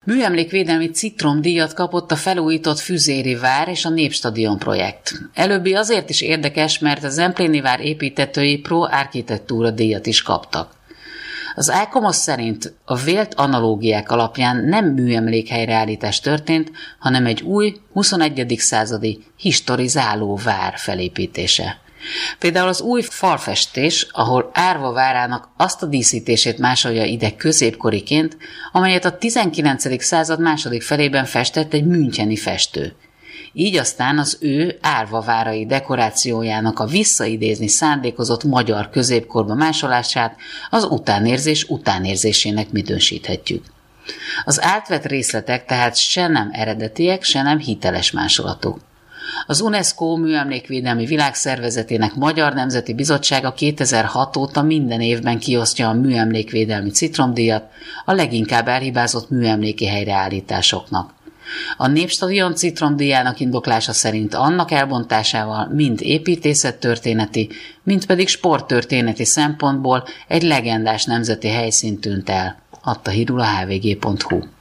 Műemlékvédelmi citromdíjat kapott a felújított Füzéri vár és a Népstadion projekt. Előbbi azért is érdekes, mert a Zempléni vár építtetői Pro Architectura díjat is kaptak. Az Alkomos szerint a vélt analógiák alapján nem műemlékhelyreállítás történt, hanem egy új, 21. századi historizáló vár felépítése. Például az új falfestés, ahol Árva várának azt a díszítését másolja ide középkoriként, amelyet a 19. század második felében festett egy müncheni festő. Így aztán az ő Árva várai dekorációjának a visszaidézni szándékozott magyar középkorba másolását az utánérzés utánérzésének minősíthetjük. Az átvett részletek tehát se nem eredetiek, se nem hiteles másolatok. Az UNESCO Műemlékvédelmi Világszervezetének Magyar Nemzeti Bizottsága 2006 óta minden évben kiosztja a műemlékvédelmi citromdíjat a leginkább elhibázott műemléki helyreállításoknak. A Népstadion citromdíjának indoklása szerint annak elbontásával mind építészettörténeti, mind pedig sporttörténeti szempontból egy legendás nemzeti helyszín tűnt el, adta hírul a hvg.hu.